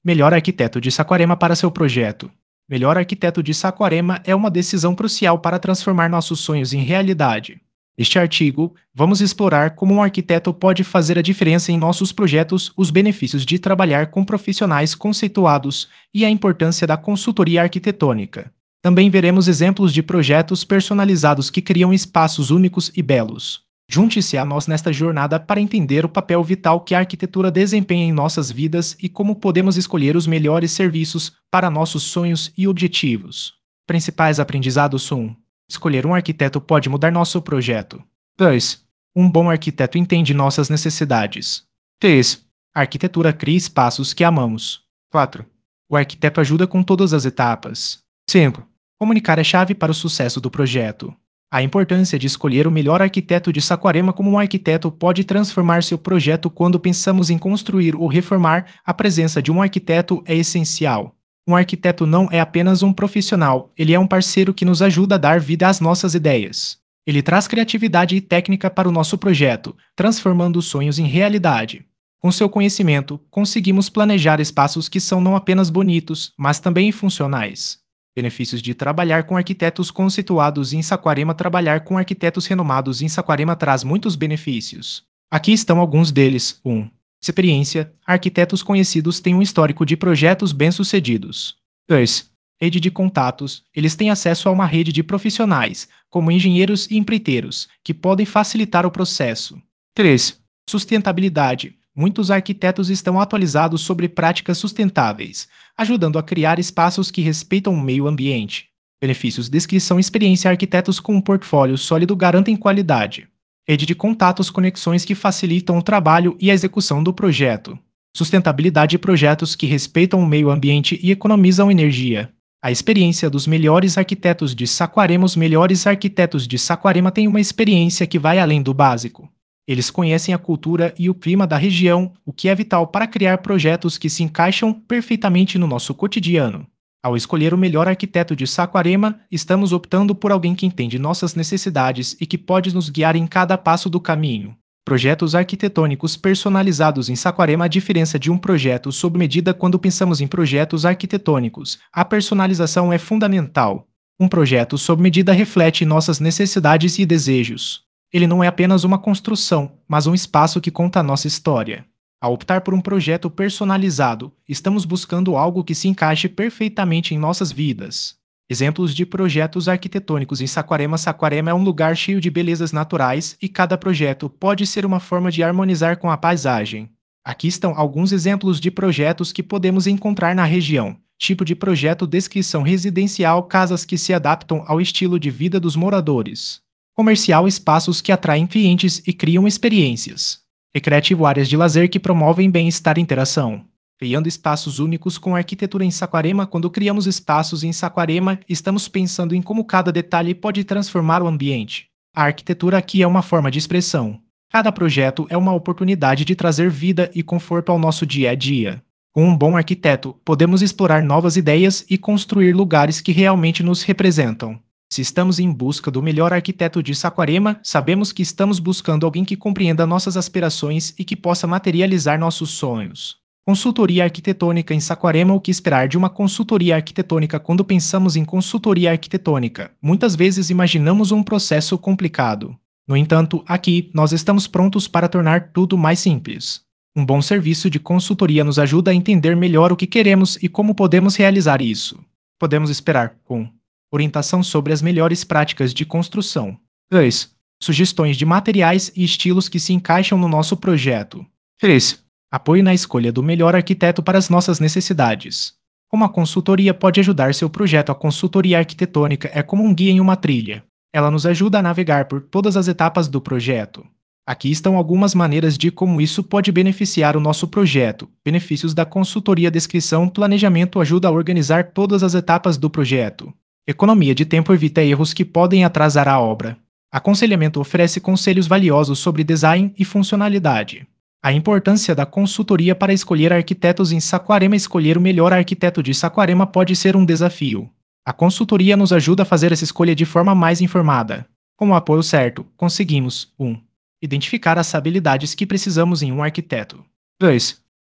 Melhor arquiteto de Saquarema para seu projeto. Melhor arquiteto de Saquarema é uma decisão crucial para transformar nossos sonhos em realidade. Neste artigo, vamos explorar como um arquiteto pode fazer a diferença em nossos projetos, os benefícios de trabalhar com profissionais conceituados e a importância da consultoria arquitetônica. Também veremos exemplos de projetos personalizados que criam espaços únicos e belos. Junte-se a nós nesta jornada para entender o papel vital que a arquitetura desempenha em nossas vidas e como podemos escolher os melhores serviços para nossos sonhos e objetivos. Principais aprendizados 1. Escolher um arquiteto pode mudar nosso projeto. 2. Um bom arquiteto entende nossas necessidades. 3. A arquitetura cria espaços que amamos. 4. O arquiteto ajuda com todas as etapas. 5. Comunicar é chave para o sucesso do projeto. A importância de escolher o melhor arquiteto de Saquarema. Como um arquiteto pode transformar seu projeto quando pensamos em construir ou reformar, a presença de um arquiteto é essencial. Um arquiteto não é apenas um profissional, ele é um parceiro que nos ajuda a dar vida às nossas ideias. Ele traz criatividade e técnica para o nosso projeto, transformando os sonhos em realidade. Com seu conhecimento, conseguimos planejar espaços que são não apenas bonitos, mas também funcionais. Benefícios de trabalhar com arquitetos conceituados em Saquarema. Trabalhar com arquitetos renomados em Saquarema traz muitos benefícios. Aqui estão alguns deles. 1. Experiência. Arquitetos conhecidos têm um histórico de projetos bem-sucedidos. 2. Rede de contatos. Eles têm acesso a uma rede de profissionais, como engenheiros e empreiteiros, que podem facilitar o processo. 3. Sustentabilidade. Muitos arquitetos estão atualizados sobre práticas sustentáveis, ajudando a criar espaços que respeitam o meio ambiente. Benefícios. Descrição. Experiência. Arquitetos com um portfólio sólido garantem qualidade. Rede de contatos. Conexões que facilitam o trabalho e a execução do projeto. Sustentabilidade. Projetos que respeitam o meio ambiente e economizam energia. A experiência dos melhores arquitetos de Saquarema. Os melhores arquitetos de Saquarema têm uma experiência que vai além do básico. Eles conhecem a cultura e o clima da região, o que é vital para criar projetos que se encaixam perfeitamente no nosso cotidiano. Ao escolher o melhor arquiteto de Saquarema, estamos optando por alguém que entende nossas necessidades e que pode nos guiar em cada passo do caminho. Projetos arquitetônicos personalizados em Saquarema. A diferença de um projeto sob medida. Quando pensamos em projetos arquitetônicos, a personalização é fundamental. Um projeto sob medida reflete nossas necessidades e desejos. Ele não é apenas uma construção, mas um espaço que conta a nossa história. Ao optar por um projeto personalizado, estamos buscando algo que se encaixe perfeitamente em nossas vidas. Exemplos de projetos arquitetônicos em Saquarema. Saquarema é um lugar cheio de belezas naturais e cada projeto pode ser uma forma de harmonizar com a paisagem. Aqui estão alguns exemplos de projetos que podemos encontrar na região. Tipo de projeto. Descrição. Residencial. Casas que se adaptam ao estilo de vida dos moradores. Comercial. Espaços que atraem clientes e criam experiências. Recreativo. Áreas de lazer que promovem bem-estar e interação. Criando espaços únicos com arquitetura em Saquarema. Quando criamos espaços em Saquarema, estamos pensando em como cada detalhe pode transformar o ambiente. A arquitetura aqui é uma forma de expressão. Cada projeto é uma oportunidade de trazer vida e conforto ao nosso dia a dia. Com um bom arquiteto, podemos explorar novas ideias e construir lugares que realmente nos representam. Se estamos em busca do melhor arquiteto de Saquarema, sabemos que estamos buscando alguém que compreenda nossas aspirações e que possa materializar nossos sonhos. Consultoria arquitetônica em Saquarema. O que esperar de uma consultoria arquitetônica? Quando pensamos em consultoria arquitetônica, muitas vezes imaginamos um processo complicado. No entanto, aqui nós estamos prontos para tornar tudo mais simples. Um bom serviço de consultoria nos ajuda a entender melhor o que queremos e como podemos realizar isso. Podemos esperar com orientação sobre as melhores práticas de construção. 2. Sugestões de materiais e estilos que se encaixam no nosso projeto. 3. Apoio na escolha do melhor arquiteto para as nossas necessidades. Como a consultoria pode ajudar seu projeto? A consultoria arquitetônica é como um guia em uma trilha. Ela nos ajuda a navegar por todas as etapas do projeto. Aqui estão algumas maneiras de como isso pode beneficiar o nosso projeto. Benefícios da consultoria. Descrição. Planejamento ajuda a organizar todas as etapas do projeto. Economia de tempo. Evita erros que podem atrasar a obra. Aconselhamento. Oferece conselhos valiosos sobre design e funcionalidade. A importância da consultoria para escolher arquitetos em Saquarema. Escolher o melhor arquiteto de Saquarema pode ser um desafio. A consultoria nos ajuda a fazer essa escolha de forma mais informada. Com o apoio certo, conseguimos 1. Identificar as habilidades que precisamos em um arquiteto. 2.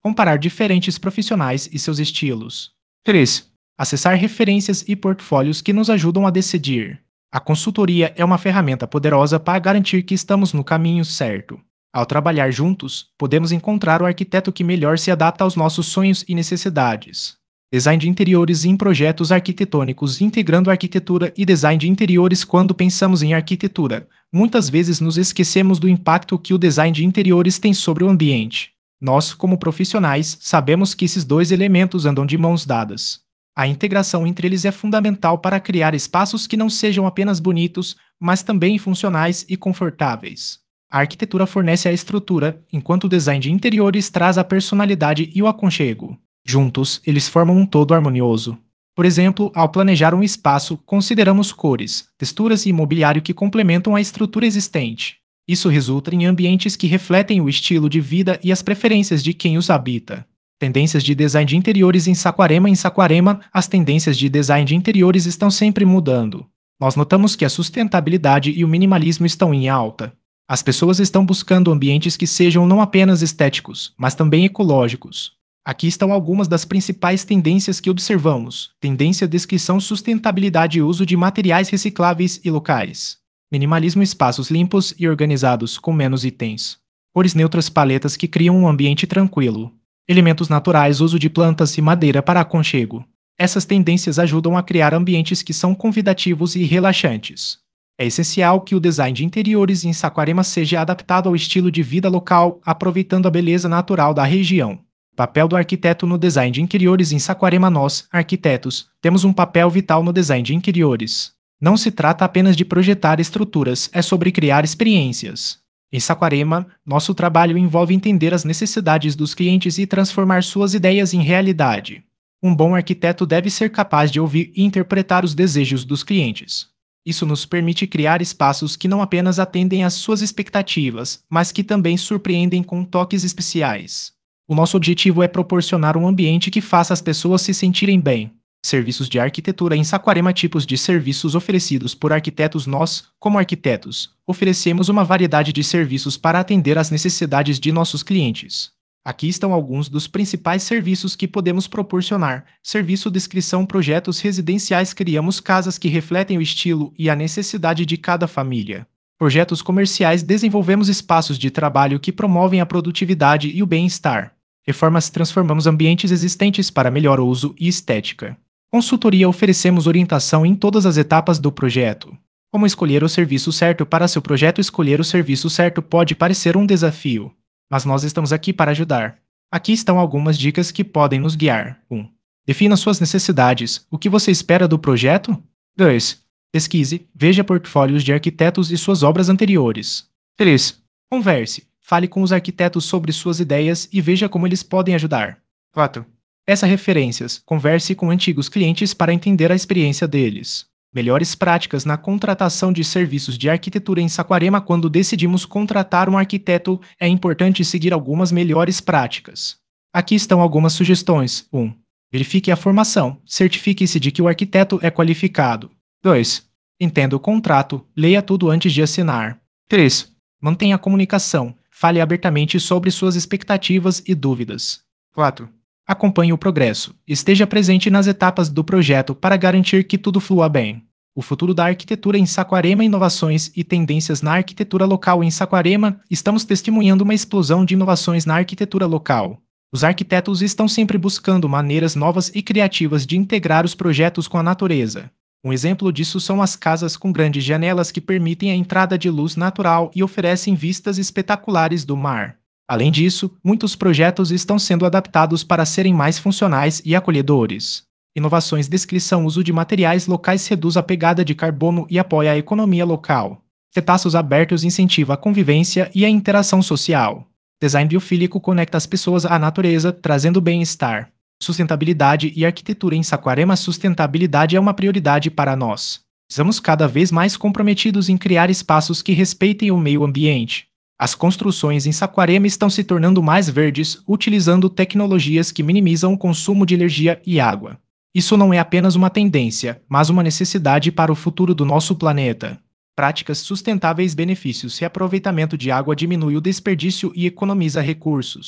Comparar diferentes profissionais e seus estilos. 3. Acessar referências e portfólios que nos ajudam a decidir. A consultoria é uma ferramenta poderosa para garantir que estamos no caminho certo. Ao trabalhar juntos, podemos encontrar o arquiteto que melhor se adapta aos nossos sonhos e necessidades. Design de interiores em projetos arquitetônicos integrando arquitetura e design de interiores. Quando pensamos em arquitetura, muitas vezes nos esquecemos do impacto que o design de interiores tem sobre o ambiente. Nós, como profissionais, sabemos que esses dois elementos andam de mãos dadas. A integração entre eles é fundamental para criar espaços que não sejam apenas bonitos, mas também funcionais e confortáveis. A arquitetura fornece a estrutura, enquanto o design de interiores traz a personalidade e o aconchego. Juntos, eles formam um todo harmonioso. Por exemplo, ao planejar um espaço, consideramos cores, texturas e mobiliário que complementam a estrutura existente. Isso resulta em ambientes que refletem o estilo de vida e as preferências de quem os habita. Tendências de design de interiores em Saquarema. Em Saquarema, as tendências de design de interiores estão sempre mudando. Nós notamos que a sustentabilidade e o minimalismo estão em alta. As pessoas estão buscando ambientes que sejam não apenas estéticos, mas também ecológicos. Aqui estão algumas das principais tendências que observamos. Tendência: descrição, sustentabilidade e uso de materiais recicláveis e locais. Minimalismo: espaços limpos e organizados, com menos itens. Cores neutras, paletas que criam um ambiente tranquilo. Elementos naturais, uso de plantas e madeira para aconchego. Essas tendências ajudam a criar ambientes que são convidativos e relaxantes. É essencial que o design de interiores em Saquarema seja adaptado ao estilo de vida local, aproveitando a beleza natural da região. Papel do arquiteto no design de interiores em Saquarema. Nós, arquitetos, temos um papel vital no design de interiores. Não se trata apenas de projetar estruturas, é sobre criar experiências. Em Saquarema, nosso trabalho envolve entender as necessidades dos clientes e transformar suas ideias em realidade. Um bom arquiteto deve ser capaz de ouvir e interpretar os desejos dos clientes. Isso nos permite criar espaços que não apenas atendem às suas expectativas, mas que também surpreendem com toques especiais. O nosso objetivo é proporcionar um ambiente que faça as pessoas se sentirem bem. Serviços de arquitetura em Saquarema. Tipos de serviços oferecidos por arquitetos. Nós, como arquitetos, oferecemos uma variedade de serviços para atender às necessidades de nossos clientes. Aqui estão alguns dos principais serviços que podemos proporcionar. Serviço: descrição, projetos residenciais. Criamos casas que refletem o estilo e a necessidade de cada família. Projetos comerciais. Desenvolvemos espaços de trabalho que promovem a produtividade e o bem-estar. Reformas. Transformamos ambientes existentes para melhor uso e estética. Consultoria. Oferecemos orientação em todas as etapas do projeto. Como escolher o serviço certo para seu projeto? Escolher o serviço certo pode parecer um desafio, mas nós estamos aqui para ajudar. Aqui estão algumas dicas que podem nos guiar. 1. Defina suas necessidades. O que você espera do projeto? 2. Pesquise, veja portfólios de arquitetos e suas obras anteriores. 3. Converse. Fale com os arquitetos sobre suas ideias e veja como eles podem ajudar. 4. Peça referências. Converse com antigos clientes para entender a experiência deles. Melhores práticas na contratação de serviços de arquitetura em Saquarema. Quando decidimos contratar um arquiteto, é importante seguir algumas melhores práticas. Aqui estão algumas sugestões. 1. Verifique a formação. Certifique-se de que o arquiteto é qualificado. 2. Entenda o contrato. Leia tudo antes de assinar. 3. Mantenha a comunicação. Fale abertamente sobre suas expectativas e dúvidas. 4. Acompanhe o progresso. Esteja presente nas etapas do projeto para garantir que tudo flua bem. O futuro da arquitetura em Saquarema. Inovações e tendências na arquitetura local. Em Saquarema, estamos testemunhando uma explosão de inovações na arquitetura local. Os arquitetos estão sempre buscando maneiras novas e criativas de integrar os projetos com a natureza. Um exemplo disso são as casas com grandes janelas que permitem a entrada de luz natural e oferecem vistas espetaculares do mar. Além disso, muitos projetos estão sendo adaptados para serem mais funcionais e acolhedores. Inovações. Descrição. Uso de materiais locais reduz a pegada de carbono e apoia a economia local. Espaços abertos incentiva a convivência e a interação social. Design biofílico conecta as pessoas à natureza, trazendo bem-estar. Sustentabilidade e arquitetura em Saquarema. Sustentabilidade é uma prioridade para nós. Estamos cada vez mais comprometidos em criar espaços que respeitem o meio ambiente. As construções em Saquarema estão se tornando mais verdes, utilizando tecnologias que minimizam o consumo de energia e água. Isso não é apenas uma tendência, mas uma necessidade para o futuro do nosso planeta. Práticas sustentáveis. Benefícios. Reaproveitamento de água diminui o desperdício e economiza recursos.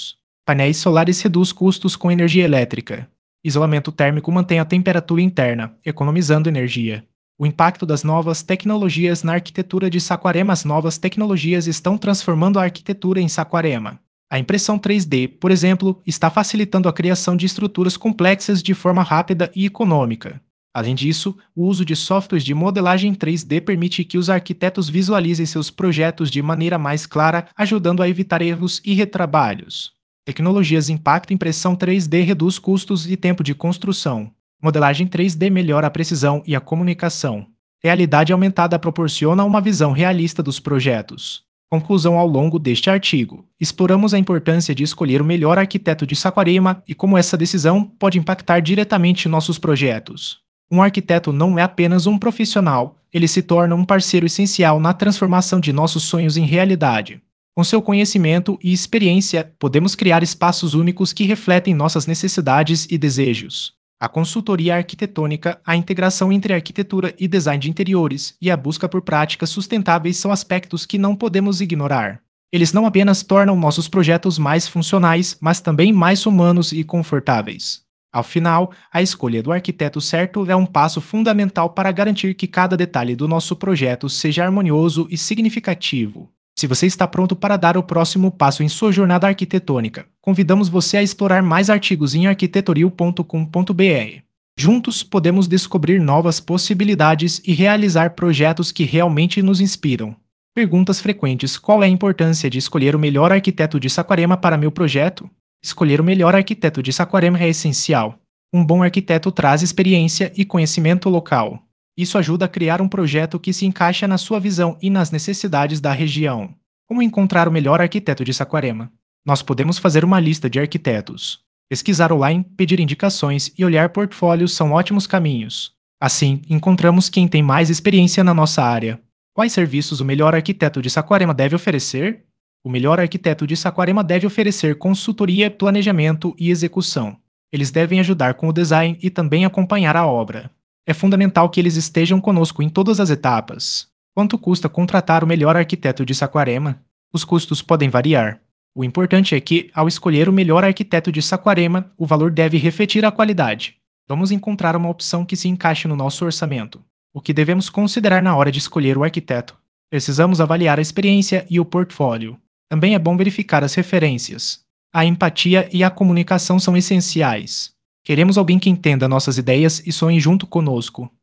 Painéis solares reduz custos com energia elétrica. Isolamento térmico mantém a temperatura interna, economizando energia. O impacto das novas tecnologias na arquitetura de Saquarema. As novas tecnologias estão transformando a arquitetura em Saquarema. A impressão 3D, por exemplo, está facilitando a criação de estruturas complexas de forma rápida e econômica. Além disso, o uso de softwares de modelagem 3D permite que os arquitetos visualizem seus projetos de maneira mais clara, ajudando a evitar erros e retrabalhos. Tecnologias impacto impressão 3D reduz custos e tempo de construção. Modelagem 3D melhora a precisão e a comunicação. Realidade aumentada proporciona uma visão realista dos projetos. Conclusão. Ao longo deste artigo, exploramos a importância de escolher o melhor arquiteto de Saquarema e como essa decisão pode impactar diretamente nossos projetos. Um arquiteto não é apenas um profissional, ele se torna um parceiro essencial na transformação de nossos sonhos em realidade. Com seu conhecimento e experiência, podemos criar espaços únicos que refletem nossas necessidades e desejos. A consultoria arquitetônica, a integração entre arquitetura e design de interiores e a busca por práticas sustentáveis são aspectos que não podemos ignorar. Eles não apenas tornam nossos projetos mais funcionais, mas também mais humanos e confortáveis. Ao final, a escolha do arquiteto certo é um passo fundamental para garantir que cada detalhe do nosso projeto seja harmonioso e significativo. Se você está pronto para dar o próximo passo em sua jornada arquitetônica, convidamos você a explorar mais artigos em arquitetoril.com.br. Juntos, podemos descobrir novas possibilidades e realizar projetos que realmente nos inspiram. Perguntas frequentes: qual é a importância de escolher o melhor arquiteto de Saquarema para meu projeto? Escolher o melhor arquiteto de Saquarema é essencial. Um bom arquiteto traz experiência e conhecimento local. Isso ajuda a criar um projeto que se encaixa na sua visão e nas necessidades da região. Como encontrar o melhor arquiteto de Saquarema? Nós podemos fazer uma lista de arquitetos. Pesquisar online, pedir indicações e olhar portfólios são ótimos caminhos. Assim, encontramos quem tem mais experiência na nossa área. Quais serviços o melhor arquiteto de Saquarema deve oferecer? O melhor arquiteto de Saquarema deve oferecer consultoria, planejamento e execução. Eles devem ajudar com o design e também acompanhar a obra. É fundamental que eles estejam conosco em todas as etapas. Quanto custa contratar o melhor arquiteto de Saquarema? Os custos podem variar. O importante é que, ao escolher o melhor arquiteto de Saquarema, o valor deve refletir a qualidade. Vamos encontrar uma opção que se encaixe no nosso orçamento. O que devemos considerar na hora de escolher o arquiteto? Precisamos avaliar a experiência e o portfólio. Também é bom verificar as referências. A empatia e a comunicação são essenciais. Queremos alguém que entenda nossas ideias e sonhe junto conosco.